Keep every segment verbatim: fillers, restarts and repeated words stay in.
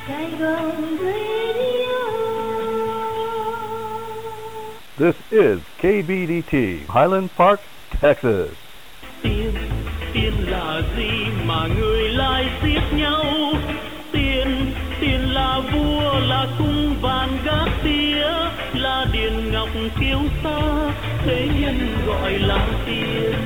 This is K B D T, Highland Park, Texas. Tiền, tiền là gì mà người lại giết nhau? Tiền, tiền là vua, là cung vàng gác tía, là điện ngọc kiêu sa, thế nhân gọi là tiền.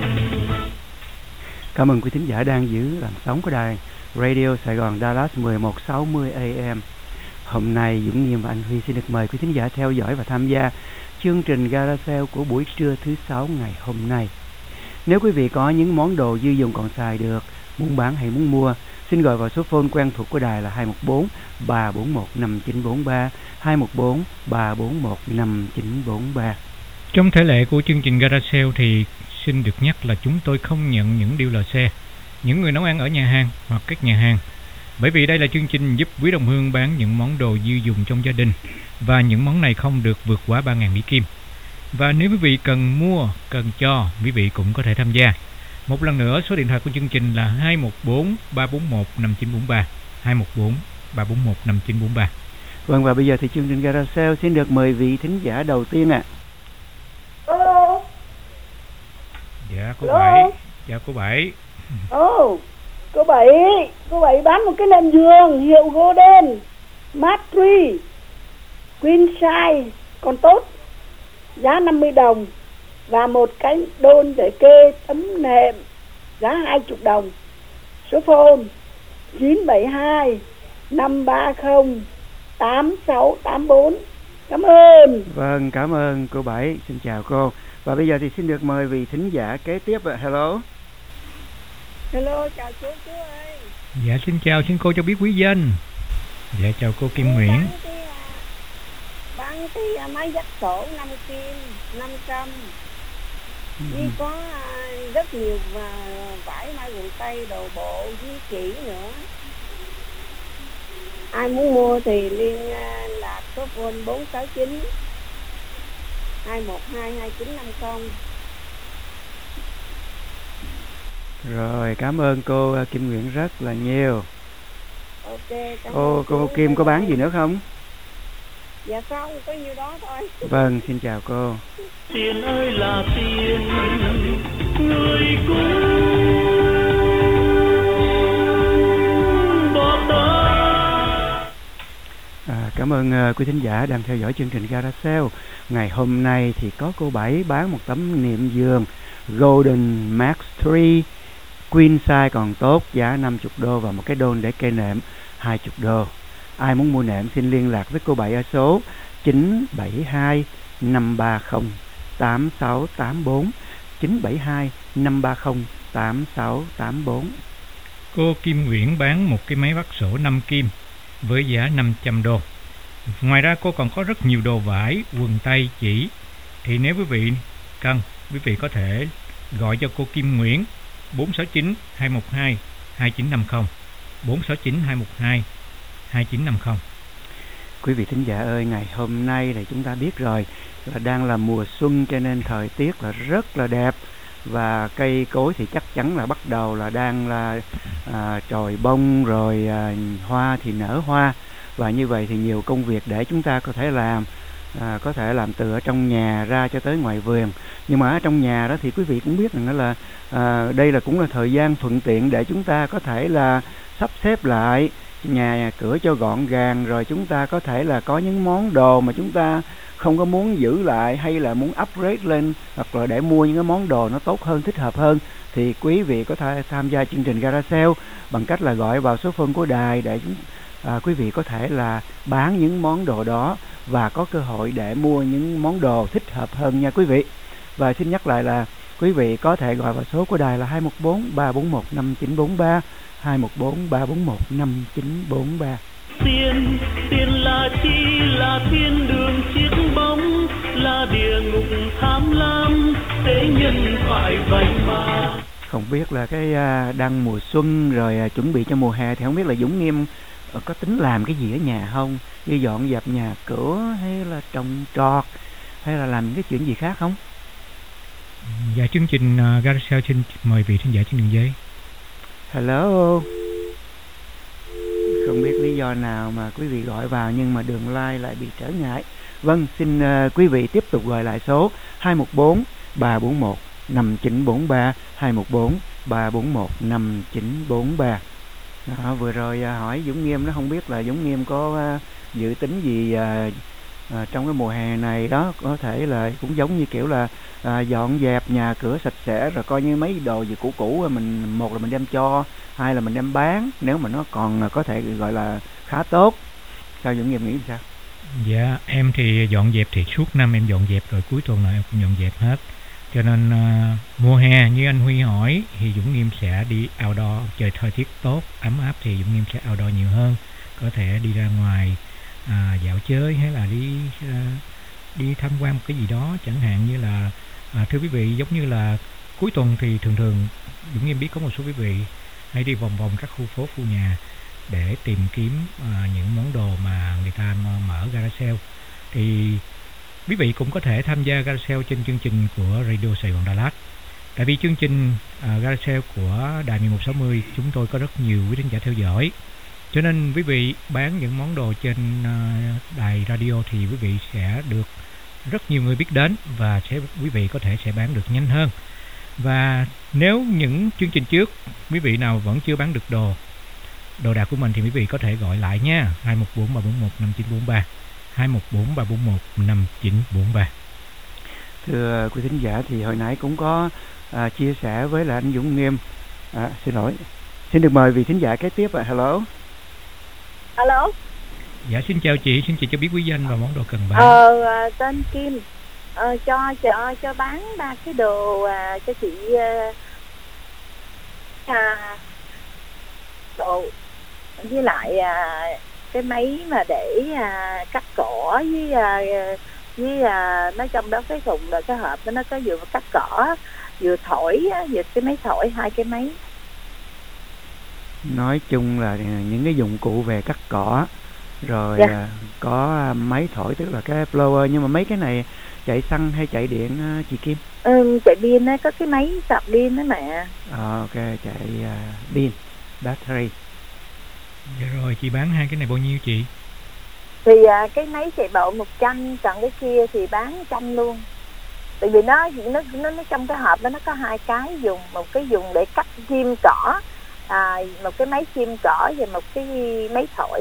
Cảm ơn quý thính giả đang giữ làn sóng của đài Radio Sài Gòn Dallas mười một sáu mươi A M. Hôm nay Dũng Nghiêm và anh Huy xin được mời quý thính giả theo dõi và tham gia chương trình Garage Sale của buổi trưa thứ sáu ngày hôm nay. Nếu quý vị có những món đồ dư dùng còn xài được, muốn bán hay muốn mua, xin gọi vào số phone quen thuộc của đài là hai một bốn ba bốn một năm chín bốn ba, hai một bốn ba bốn một năm chín bốn ba. Trong thể lệ của chương trình Garage Sale thì xin được nhắc là chúng tôi không nhận những dealer xe, những người nấu ăn ở nhà hàng hoặc các nhà hàng. Bởi vì đây là chương trình giúp quý đồng hương bán những món đồ dư dùng trong gia đình, và những món này không được vượt quá ba nghìn Mỹ Kim. Và nếu quý vị cần mua, cần cho, quý vị cũng có thể tham gia. Một lần nữa, số điện thoại của chương trình là hai một bốn ba bốn một năm chín bốn ba, hai một bốn ba bốn một năm chín bốn ba. Vâng, và bây giờ thì chương trình Garage Sale xin được mời vị thính giả đầu tiên ạ. À. Alo. Dạ, cô Bảy. Dạ, cô Bảy. Ồ, oh, cô Bảy. Cô Bảy bán một cái nệm giường hiệu Golden Matrix Queen size còn tốt, giá năm mươi đồng, và một cái đôn để kê tấm nệm giá hai mươi đồng. Số phone chín bảy hai năm ba không tám sáu tám bốn. Cảm ơn. Vâng, cảm ơn cô Bảy. Xin chào cô. Và bây giờ thì xin được mời vị thính giả kế tiếp ạ. Hello. Hello, chào chú chú ơi. Dạ, xin chào, xin cô cho biết quý danh. Dạ, chào cô Kim Nguyễn. Bán cái, bán cái máy dắt sổ năm kim, năm trăm. Ừ. Đi có rất nhiều và vải mai quần tây, đồ bộ với chỉ nữa. Ai muốn mua thì liên lạc số phone bốn sáu chín hai một hai hai chín năm không. Rồi, cảm ơn cô Kim Nguyễn rất là nhiều. Ok, cảm Ô, ơn cô Kim có bán gì nữa không? Dạ không, có nhiêu đó thôi. Vâng, xin chào cô. Tiền ơi là tiền, người cũng bỏ ta. À, cảm ơn uh, quý thính giả đang theo dõi chương trình Garage Sale. Ngày hôm nay thì có cô Bảy bán một tấm nệm giường Golden Max ba Queen size còn tốt, giá năm mươi đô, và một cái đôn để kê nệm hai mươi đô. Ai muốn mua nệm xin liên lạc với cô Bảy ở số chín bảy hai năm ba không tám sáu tám bốn, chín bảy hai năm ba không tám sáu tám bốn. Cô Kim Nguyễn bán một cái máy vắt sổ năm kim với giá năm trăm đô. Ngoài ra cô còn có rất nhiều đồ vải, quần tây, chỉ. Thì nếu quý vị cần, quý vị có thể gọi cho cô Kim Nguyễn bốn sáu chín hai một hai hai chín năm không, bốn sáu chín hai một hai hai chín năm không. Quý vị thính giả ơi, ngày hôm nay thì chúng ta biết rồi là đang là mùa xuân, cho nên thời tiết là rất là đẹp, và cây cối thì chắc chắn là bắt đầu là đang là à, chồi bông rồi, à, hoa thì nở hoa, và như vậy thì nhiều công việc để chúng ta có thể làm, à, có thể làm từ ở trong nhà ra cho tới ngoài vườn. Nhưng mà ở trong nhà đó thì quý vị cũng biết rằng là à, đây là cũng là thời gian thuận tiện để chúng ta có thể là sắp xếp lại nhà cửa cho gọn gàng, rồi chúng ta có thể là có những món đồ mà chúng ta không có muốn giữ lại, hay là muốn upgrade lên, hoặc là để mua những cái món đồ nó tốt hơn, thích hợp hơn, thì quý vị có thể tham gia chương trình Garage Sale bằng cách là gọi vào số phone của đài để chúng à, quý vị có thể là bán những món đồ đó và có cơ hội để mua những món đồ thích hợp hơn nha quý vị. Và xin nhắc lại là quý vị có thể gọi vào số của đài là hai một bốn ba bốn một năm chín bốn ba, hai một bốn ba bốn một năm chín bốn ba. Tiền, tiền là chi, là thiên đường chiếc bóng, là địa ngục tham lam, thế nhân phải vậy mà. Không biết là cái à, đang mùa xuân rồi, à, chuẩn bị cho mùa hè, thì không biết là Dũng Nghiêm à, có tính làm cái gì ở nhà không? Như dọn dẹp nhà cửa, hay là trồng trọt, hay là làm những cái chuyện gì khác không? Dạ, chương trình uh, Garage Sale xin mời vị thính giả trên đường dây. Hello. Không biết lý do nào mà quý vị gọi vào nhưng mà đường line lại bị trở ngại. Vâng, xin uh, quý vị tiếp tục gọi lại số hai một bốn ba bốn một năm chín bốn ba, hai một bốn ba bốn một năm chín bốn ba. Đó, vừa rồi uh, hỏi Dũng Nghiêm, nó không biết là Dũng Nghiêm có uh, dự tính gì uh, uh, trong cái mùa hè này đó, có thể là cũng giống như kiểu là uh, dọn dẹp nhà cửa sạch sẽ, rồi coi như mấy đồ gì cũ cũ mình, một là mình đem cho, hai là mình đem bán nếu mà nó còn có thể gọi là khá tốt. Sao Dũng Nghiêm nghĩ sao? Dạ, em thì dọn dẹp thì suốt năm em dọn dẹp rồi, cuối tuần nào em cũng dọn dẹp hết. Cho nên uh, mùa hè như anh Huy hỏi thì Dũng Nghiêm sẽ đi outdoor, trời thời tiết tốt, ấm áp thì Dũng Nghiêm sẽ outdoor nhiều hơn. Có thể đi ra ngoài à, dạo chơi hay là đi uh, đi tham quan một cái gì đó, chẳng hạn như là à, thưa quý vị, giống như là cuối tuần thì thường thường Dũng Nghiêm biết có một số quý vị hay đi vòng vòng các khu phố, khu nhà để tìm kiếm à, những món đồ mà người ta mở gara sale. Thì quý vị cũng có thể tham gia gara sale trên chương trình của Radio Sài Gòn Đà Lạt. Tại vì chương trình à, gara sale của đài mười một sáu mươi chúng tôi có rất nhiều quý thính giả theo dõi, cho nên quý vị bán những món đồ trên à, đài radio thì quý vị sẽ được rất nhiều người biết đến và sẽ quý vị có thể sẽ bán được nhanh hơn. Và nếu những chương trình trước quý vị nào vẫn chưa bán được đồ đồ đạc của mình thì quý vị có thể gọi lại nha, hai một bốn ba bốn một năm chín bốn ba, hai một bốn ba bốn một năm chín bốn ba. Thưa quý thính giả, thì hồi nãy cũng có à, chia sẻ với là anh Dũng Nghiêm. À, xin lỗi, xin được mời vị thính giả kế tiếp ạ. À. Hello. Hello. Dạ, xin chào chị, xin chị cho biết quý danh và món đồ cần bán. Ờ, tên Kim. Ờ, cho cho cho bán ba cái đồ à, cho chị à, đồ với lại à, cái máy mà để à, cắt cỏ với à, với à, nó trong đó cái thùng rồi cái hộp đó nó có vừa cắt cỏ vừa thổi vừa cái máy thổi, hai cái máy. Nói chung là những cái dụng cụ về cắt cỏ rồi. Yeah. À, có máy thổi tức là cái blower, nhưng mà mấy cái này chạy xăng hay chạy điện chị Kim? Ừ, chạy pin á, có cái máy sạc pin đó mẹ. À, ok, chạy uh, pin, battery. Dạ rồi, chị bán hai cái này bao nhiêu chị? Thì à, cái máy chạy bộ một trăm, còn cái kia thì bán trăm luôn. Tại vì nó nó nó, nó trong cái hộp đó nó có hai cái dùng, một cái dùng để cắt chim cỏ, à, một cái máy chim cỏ và một cái máy thổi.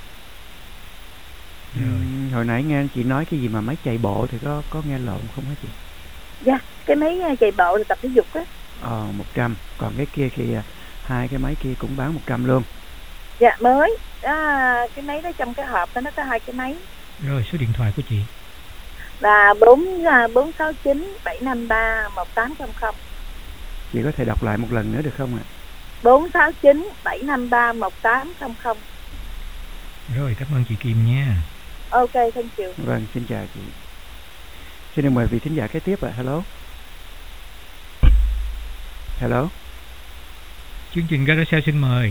Ừ, hồi nãy nghe chị nói cái gì mà máy chạy bộ thì có có nghe lộn không hả chị? Dạ, yeah, cái máy chạy bộ là tập thể dục á. Ờ, một trăm, còn cái kia thì hai cái máy kia cũng bán một trăm luôn. Dạ, mới. À, cái máy đó trong cái hộp đó nó có hai cái máy. Rồi, số điện thoại của chị là bốn bốn sáu chín bảy năm ba một tám không không. Chị có thể đọc lại một lần nữa được không ạ? bốn sáu chín bảy năm ba một tám không không. Rồi, cảm ơn chị Kim nha. Ok, thank you. Vâng, xin chào chị. Xin được mời vị thính giả kế tiếp ạ. Hello. Hello. Chương trình gara sale xin mời.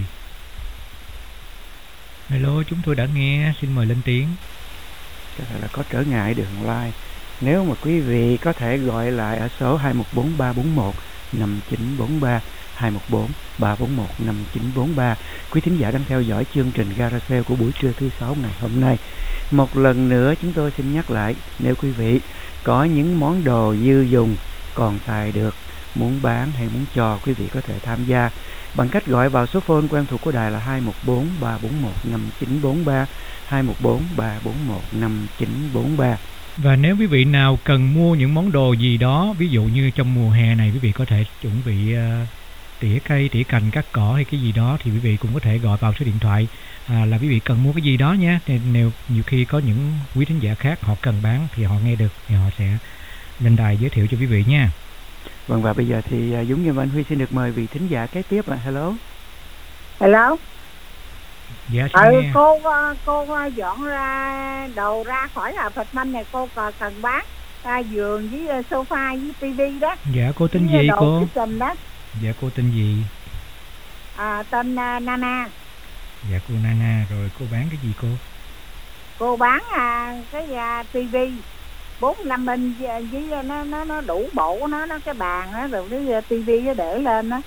Hello, chúng tôi đã nghe, xin mời lên tiếng. Có thể là có trở ngại đường line. Nếu mà quý vị có thể gọi lại ở số hai một bốn ba bốn một năm chín bốn ba, hai một bốn ba bốn một năm chín bốn ba. Quý thính giả đang theo dõi chương trình gara sale của buổi trưa thứ sáu ngày hôm nay. Một lần nữa chúng tôi xin nhắc lại, nếu quý vị có những món đồ dư dùng còn xài được, muốn bán hay muốn cho, quý vị có thể tham gia bằng cách gọi vào số phone quen thuộc của đài là hai một bốn ba bốn một năm chín bốn ba, hai một bốn ba bốn một năm chín bốn ba. Và nếu quý vị nào cần mua những món đồ gì đó, ví dụ như trong mùa hè này quý vị có thể chuẩn bị uh, tỉa cây, tỉa cành, cắt cỏ hay cái gì đó, thì quý vị cũng có thể gọi vào số điện thoại à, là quý vị cần mua cái gì đó nhé. Nếu nhiều khi có những quý thính giả khác họ cần bán thì họ nghe được thì họ sẽ lên đài giới thiệu cho quý vị nha. Vâng, và bây giờ thì uh, Dũng Nghiêm và anh Huy xin được mời vị thính giả kế tiếp ạ. Hello. Hello. Dạ, xin ừ, nghe. cô cô dọn ra đồ ra khỏi là phật manh này, cô cần bán à, giường với sofa với tivi đó. Dạ, cô tên gì cô? Đó. Dạ, cô tên gì? À, tên uh, Nana. Dạ, cô Nana. Rồi cô bán cái gì cô? Cô bán à, cái uh, tivi bốn mươi lăm inch với nó nó nó đủ bộ nó nó cái bàn á, rồi cái tivi nó để lên đó.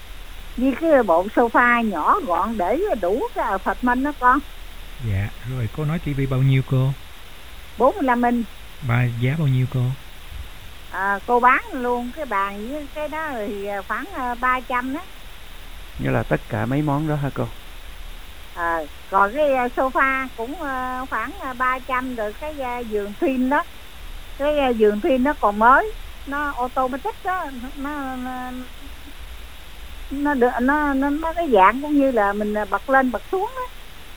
với cái bộ sofa nhỏ gọn để đủ cái Phật Minh đó con. Dạ, rồi cô nói tivi bao nhiêu cô? bốn mươi lăm inch. Ba giá bao nhiêu cô? À, cô bán luôn cái bàn với cái đó thì khoảng ba trăm đó. Như là tất cả mấy món đó hả cô? À, còn cái sofa cũng khoảng ba trăm, rồi cái giường phim đó, cái giường phim nó còn mới, nó automatic đó, nó nó nó được nó nó nó cái dạng cũng như là mình bật lên bật xuống đó.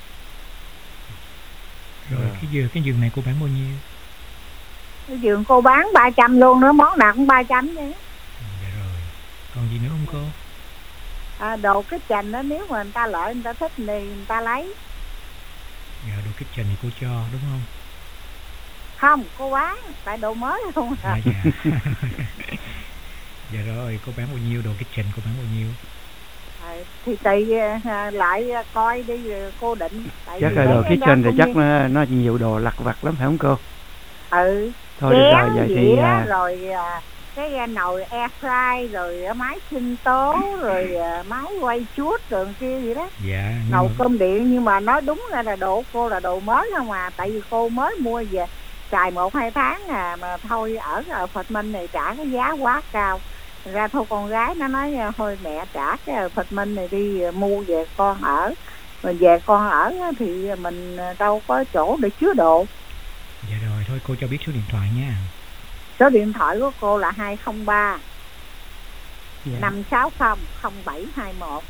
Rồi à. cái giường cái giường này cô bán bao nhiêu? Cái giường cô bán ba trăm luôn nữa, món nào cũng ba trăm vậy. Dạ rồi. Còn gì nữa không cô? À, đồ kitchen đó, nếu mà người ta lợi người ta thích thì người ta lấy. Dạ, đồ kitchen thì cô cho đúng không? Không, cô bán, tại đồ mới không à. À dạ. Dạ rồi, cô bán bao nhiêu, đồ kitchen cô bán bao nhiêu? À, thì tùy à, lại coi đi rồi cô định. Tại chắc là đồ kitchen thì chắc như... nó, nó nhiều đồ lặt vặt lắm phải không cô? Ừ. Thôi được rồi, vậy thì à... rồi à, cái nồi air fry, rồi máy sinh tố, rồi à, máy quay chuốt rồi kia gì đó. Dạ. Nồi mà... cơm điện, nhưng mà nói đúng ra là đồ cô là đồ mới không à, tại vì cô mới mua về xài một hai tháng à, mà thôi ở, ở Phật Minh này trả cái giá quá cao. Ra thôi con gái nó nói thôi mẹ trả cái Phật Minh này đi mua về con ở, rồi về con ở thì mình đâu có chỗ để chứa đồ. Dạ rồi, thôi cô cho biết số điện thoại nha. Số điện thoại của cô là hai không ba dạ. năm sáu không không bảy hai mốt.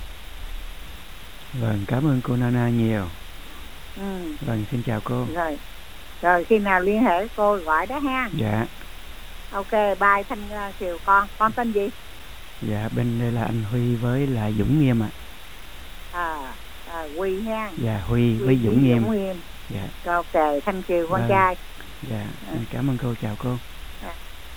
Vâng, cảm ơn cô Nana nhiều. Ừ. Vâng, xin chào cô. Rồi, rồi khi nào liên hệ với cô gọi đó ha. Dạ. Ok, bye Thanh Kiều con. Con tên gì? Dạ, bên đây là anh Huy với là Dũng Nghiêm ạ. À, à Huy ha. Dạ, Huy, Huy với Dũng Nghiêm. Dũng Nghiêm. Dạ. Ok, Thanh Kiều con vâng. trai. Dạ, à. Cảm ơn cô, chào cô. À.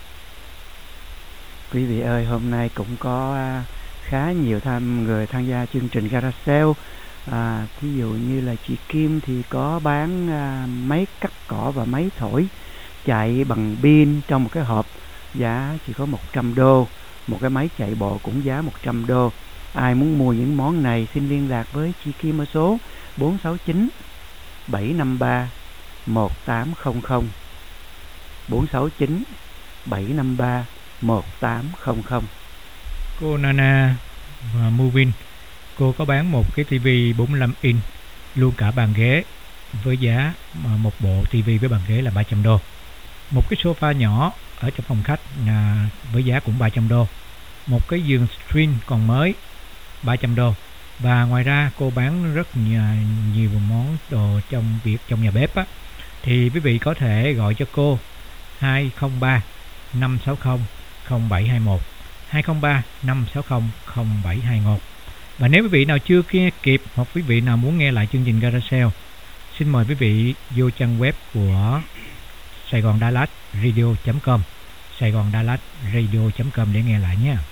Quý vị ơi, hôm nay cũng có khá nhiều tham người tham gia chương trình Garage Sale. À, thí dụ như là chị Kim thì có bán à, máy cắt cỏ và máy thổi chạy bằng pin trong một cái hộp, giá chỉ có một trăm đô. Một cái máy chạy bộ cũng giá một trăm đô. Ai muốn mua những món này xin liên lạc với chị Kim ở số bốn sáu chín bảy năm ba một tám không không, bốn sáu chín bảy năm ba một tám không không. Cô Nana và Movin, cô có bán một cái tivi bốn mươi lăm inch luôn cả bàn ghế, với giá một bộ tivi với bàn ghế là ba trăm đô. Một cái sofa nhỏ ở trong phòng khách là với giá cũng ba trăm đô. Một cái giường string còn mới ba trăm đô. Và ngoài ra cô bán rất nhiều, nhiều món đồ trong việc trong nhà bếp á. Thì quý vị có thể gọi cho cô hai không ba năm sáu không không bảy hai một, hai không ba năm sáu không không bảy hai một. Và nếu quý vị nào chưa nghe kịp hoặc quý vị nào muốn nghe lại chương trình Garage Sale, xin mời quý vị vô trang web của Sài Gòn Đà Lạt radio chấm com, Sài Gòn Đà Lạt radio chấm com để nghe lại nhé.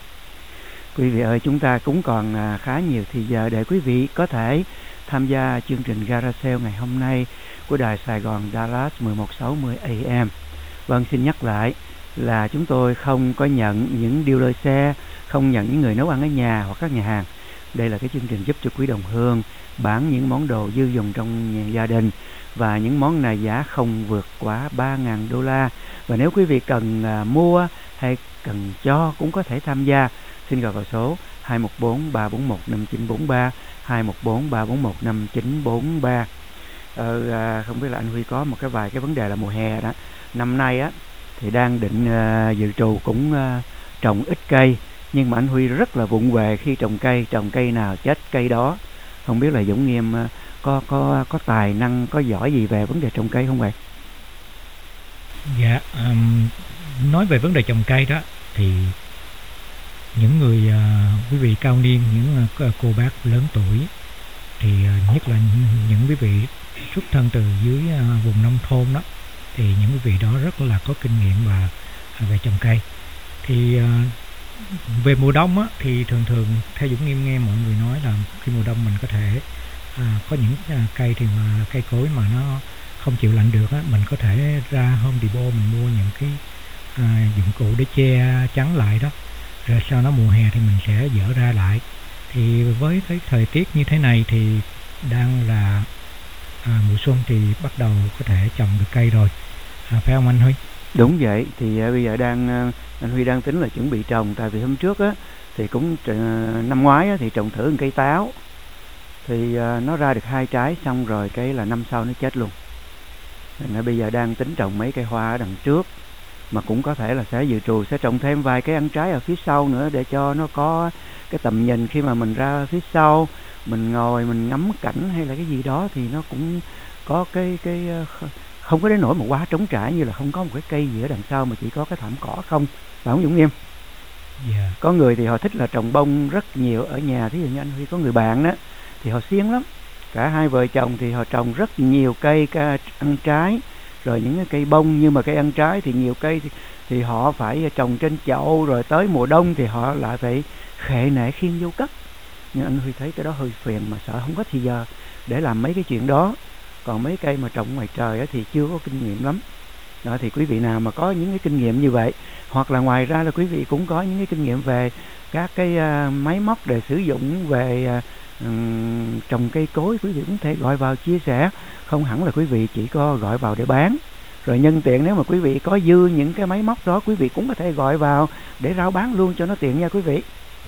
Quý vị ơi, chúng ta cũng còn khá nhiều thì giờ để quý vị có thể tham gia chương trình Garage Sale ngày hôm nay của đài Sài Gòn Dallas mười một sáu mươi A M. Vâng, xin nhắc lại là chúng tôi không có nhận những dealer xe, không nhận những người nấu ăn ở nhà hoặc các nhà hàng. Đây là cái chương trình giúp cho quý đồng hương bán những món đồ dư dùng trong nhà gia đình, và những món này giá không vượt quá ba nghìn đô la. Và nếu quý vị cần uh, mua hay cần cho cũng có thể tham gia. Xin gọi vào số hai một bốn ba bốn một năm chín bốn ba, hai một bốn ba bốn một năm chín bốn ba. Ờ, à, không biết là anh Huy có một cái vài cái vấn đề là mùa hè đó. Năm nay á thì đang định uh, dự trù cũng uh, trồng ít cây, nhưng mà anh Huy rất là vụng về khi trồng cây, trồng cây nào chết cây đó. Không biết là Dũng Nghiêm uh, có có có tài năng, có giỏi gì về vấn đề trồng cây không vậy? Dạ, um, nói về vấn đề trồng cây đó thì những người uh, quý vị cao niên, những uh, cô bác lớn tuổi thì uh, nhất là những quý vị xuất thân từ dưới uh, vùng nông thôn đó, thì những quý vị đó rất là có kinh nghiệm và uh, về trồng cây. Thì uh, về mùa đông á, thì thường thường theo Dũng Nghiêm nghe mọi người nói là khi mùa đông mình có thể uh, có những uh, cây thì mà cây cối mà nó không chịu lạnh được á, mình có thể ra Home Depot mình mua những cái uh, dụng cụ để che chắn lại đó. rồi sau đó mùa hè thì mình sẽ dỡ ra lại. Thì với cái thời tiết như thế này thì đang là à, mùa xuân thì bắt đầu có thể trồng được cây rồi, à, phải không anh Huy? Đúng vậy, thì uh, bây giờ đang uh, anh Huy đang tính là chuẩn bị trồng, tại vì hôm trước á thì cũng uh, năm ngoái á, thì trồng thử một cây táo thì uh, nó ra được hai trái, xong rồi cái là năm sau nó chết luôn. Nên bây giờ đang tính trồng mấy cây hoa ở đằng trước, mà cũng có thể là sẽ dự trù sẽ trồng thêm vài cái ăn trái ở phía sau nữa để cho nó có cái tầm nhìn khi mà mình ra phía sau mình ngồi mình ngắm cảnh hay là cái gì đó thì nó cũng có cái cái không có đến nỗi mà quá trống trải như là không có một cái cây gì ở đằng sau mà chỉ có cái thảm cỏ không, phải không Dũng Nghiêm? Yeah. Có người thì họ thích là trồng bông rất nhiều ở nhà, thí dụ như anh Huy có người bạn đó thì họ siêng lắm, cả hai vợ chồng thì họ trồng rất nhiều cây ăn trái rồi những cái cây bông, nhưng mà cây ăn trái thì nhiều cây thì, thì họ phải trồng trên chậu, rồi tới mùa đông thì họ lại phải khệ nệ khiêng vô cất. Nhưng anh Huy thấy cái đó hơi phiền, mà sợ không có thì giờ để làm mấy cái chuyện đó. Còn mấy cây mà trồng ngoài trời thì chưa có kinh nghiệm lắm. Đó, thì quý vị nào mà có những cái kinh nghiệm như vậy, hoặc là ngoài ra là quý vị cũng có những cái kinh nghiệm về các cái uh, máy móc để sử dụng về uh, um, trồng cây cối, quý vị cũng thể gọi vào chia sẻ. Không hẳn là quý vị chỉ có gọi vào để bán. Rồi nhân tiện nếu mà quý vị có dư những cái máy móc đó, quý vị cũng có thể gọi vào để rao bán luôn cho nó tiện nha quý vị.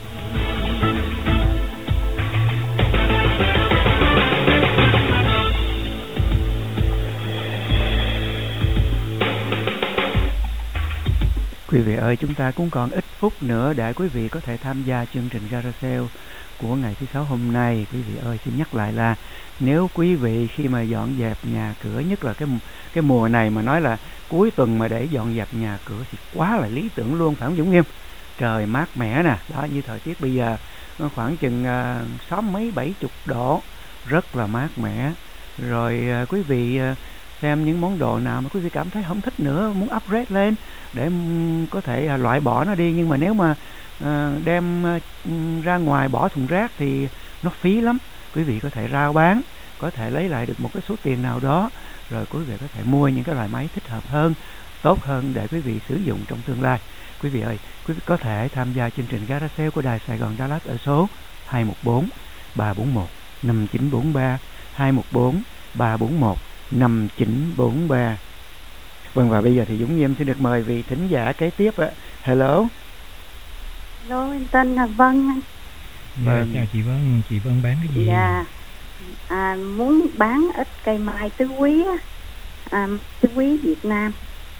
Quý vị ơi, chúng ta cũng còn ít phút nữa để quý vị có thể tham gia chương trình Garage Sale của ngày thứ sáu hôm nay. Quý vị ơi, xin nhắc lại là nếu quý vị khi mà dọn dẹp nhà cửa, nhất là cái cái mùa này mà nói là cuối tuần mà để dọn dẹp nhà cửa thì quá là lý tưởng luôn, phải không Dũng Nghiêm? Trời mát mẻ nè, đó như thời tiết bây giờ nó khoảng chừng uh, sáu mấy bảy chục độ, rất là mát mẻ. Rồi uh, quý vị uh, xem những món đồ nào mà quý vị cảm thấy không thích nữa, muốn upgrade lên để um, có thể uh, loại bỏ nó đi. Nhưng mà nếu mà uh, đem uh, ra ngoài bỏ thùng rác thì nó phí lắm. Quý vị có thể rao bán, có thể lấy lại được một cái số tiền nào đó, rồi quý vị có thể mua những cái loại máy thích hợp hơn, tốt hơn để quý vị sử dụng trong tương lai. Quý vị ơi, quý vị có thể tham gia chương trình Garage Sale của Đài Sài Gòn Đà Lạt ở số hai một bốn ba bốn một năm chín bốn ba, hai một bốn ba bốn một năm chín bốn ba. Vâng, và bây giờ thì Dũng Nghiêm xin được mời vị thính giả kế tiếp ạ. Hello. Hello, em tên là Vân. Dạ, vâng. Chào chị Vân, chị Vân bán cái gì? Dạ, à, muốn bán ít cây mai tứ quý á, à, tứ quý Việt Nam,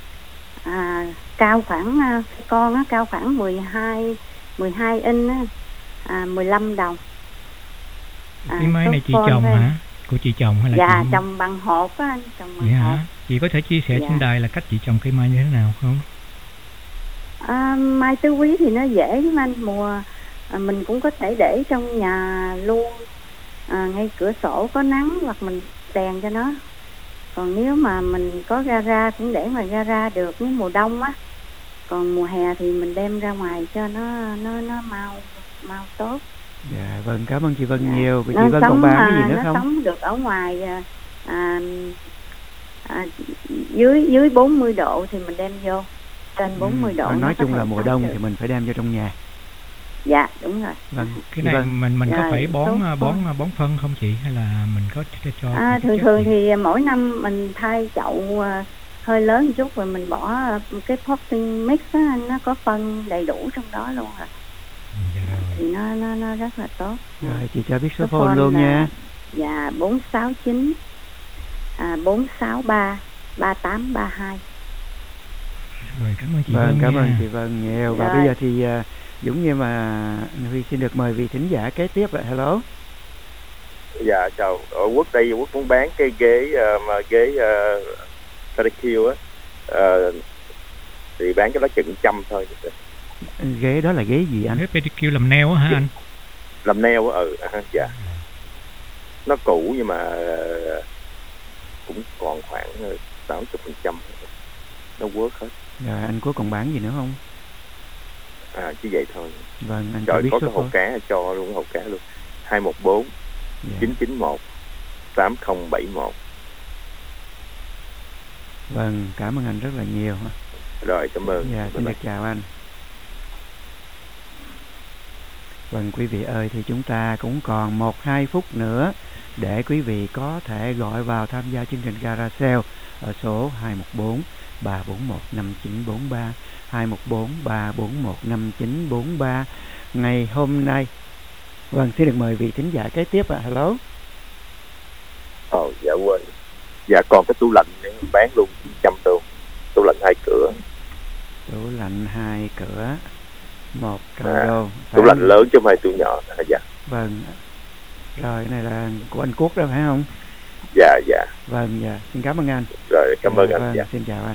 à, cao khoảng à, con á, cao khoảng mười hai mười hai inch á, à, mười lăm đồng. À, cái mai này chị trồng hả? Em. Của chị trồng hay là dạ, chị... trồng bằng hột á anh, trồng bằng dạ hột. Hả? Chị có thể chia sẻ dạ. trên đài là cách chị trồng cây mai như thế nào không? À, mai tứ quý thì nó dễ lắm anh, mùa à, mình cũng có thể để trong nhà luôn, à, ngay cửa sổ có nắng hoặc mình đèn cho nó. Còn nếu mà mình có gara cũng để ngoài gara được, nếu mùa đông á. Còn mùa hè thì mình đem ra ngoài cho nó nó nó mau mau tốt. Dạ vâng, cảm ơn chị Vân dạ. nhiều. Chị nó Vân sống, còn bán cái gì à, nữa nó không? Nó sống được ở ngoài à, à, dưới dưới bốn mươi độ thì mình đem vô. Trên bốn mươi ừ, độ. Nói chung là mùa đông được. thì mình phải đem vô trong nhà. Dạ đúng rồi. Vâng, cái này vâng. mình mình dạ, có phải bón tốt, bón tốt. bón phân không chị, hay là mình có cho à, thường thường gì? Thì mỗi năm mình thay chậu uh, hơi lớn một chút rồi mình bỏ uh, cái potting mix á, nó có phân đầy đủ trong đó luôn rồi. Dạ rồi. Thì nó nó nó rất là tốt. Rồi chị cho biết số phone, phone luôn là, nha. Dạ bốn sáu chín à, bốn sáu ba ba tám ba hai. Rồi cảm ơn chị Vâng, Vân cảm nha. ơn chị Vân nhiều. Và rồi. bây giờ thì uh, Dũng như mà Huy xin được mời vị thính giả kế tiếp ạ. Hello. Dạ chào. Ở Quốc đây Quốc muốn bán cái ghế uh, ghế uh, pedicure á, uh, thì bán cái đó chừng trăm thôi. Ghế đó là ghế gì anh? Ghế pedicure làm nail á hả anh? Làm nail á, ừ, uh, dạ. Nó cũ nhưng mà uh, cũng còn khoảng sáu mươi phần trăm. Nó work hết. Rồi anh có còn bán gì nữa không? À chỉ vậy thôi. Vâng, anh rồi biết có số cái hộp cá cho luôn, hộp cá luôn. Hai một bốn chín chín một tám không bảy một. Vâng, cảm ơn anh rất là nhiều. Rồi cảm ơn. Dạ, xin được chào anh. Vâng, quý vị ơi, thì chúng ta cũng còn một hai phút nữa để quý vị có thể gọi vào tham gia chương trình Garage Sale ở số hai một bốn ba bốn một năm chín bốn ba, hai một bốn ba bốn một năm chín bốn ba ngày hôm nay. Vâng, xin được mời vị thính giả kế tiếp ạ. À. Hello. Ồ, oh, dạ quên. Dạ còn cái tủ lạnh bán luôn trăm đô. Tủ lạnh hai cửa. Tủ lạnh hai cửa một trăm à, đô. Tủ lạnh lớn chứ không phải tủ nhỏ. À, dạ. Vâng. Rồi, này là của anh Quốc đó phải không? Dạ, dạ. Vâng, dạ. Xin cảm ơn anh. Rồi, cảm ơn dạ, anh. Vâng, dạ. Xin chào anh.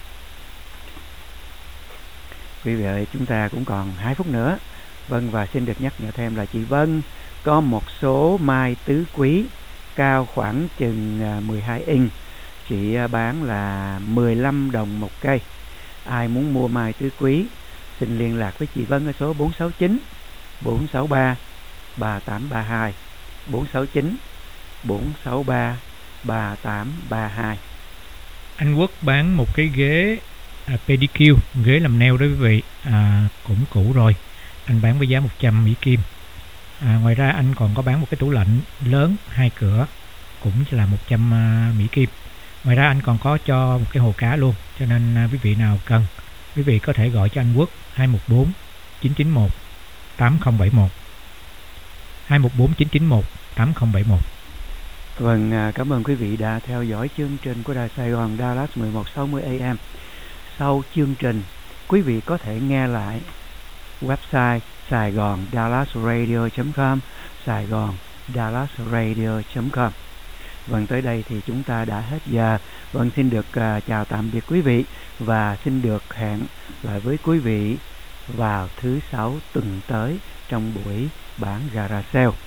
Quý vị ơi, chúng ta cũng còn hai phút nữa. Vâng, và xin được nhắc nhở thêm là chị Vân có một số mai tứ quý cao khoảng chừng mười hai inch. Chị bán là mười lăm đồng một cây. Ai muốn mua mai tứ quý xin liên lạc với chị Vân ở số bốn sáu chín bốn sáu ba ba tám ba hai, bốn sáu chín bốn sáu ba ba tám ba hai. Anh Quốc bán một cái ghế à, pedicure, ghế làm nail đó quý vị, à, cũng cũ rồi. Anh bán với giá một trăm Mỹ Kim. À, ngoài ra anh còn có bán một cái tủ lạnh lớn hai cửa, cũng là một trăm uh, Mỹ Kim. Ngoài ra anh còn có cho một cái hồ cá luôn, cho nên uh, quý vị nào cần, quý vị có thể gọi cho anh Quốc hai một bốn chín chín một tám không bảy một, hai một bốn chín chín một tám không bảy một. Vâng, cảm ơn quý vị đã theo dõi chương trình của Đài Sài Gòn Dallas mười một sáu mươi A M. Sau chương trình, quý vị có thể nghe lại website sài gòn dallas radio chấm com, sài gòn dallas radio chấm com. Vâng, tới đây thì chúng ta đã hết giờ. Vâng, xin được uh, chào tạm biệt quý vị và xin được hẹn lại với quý vị vào thứ sáu tuần tới trong buổi bán Garage Sale.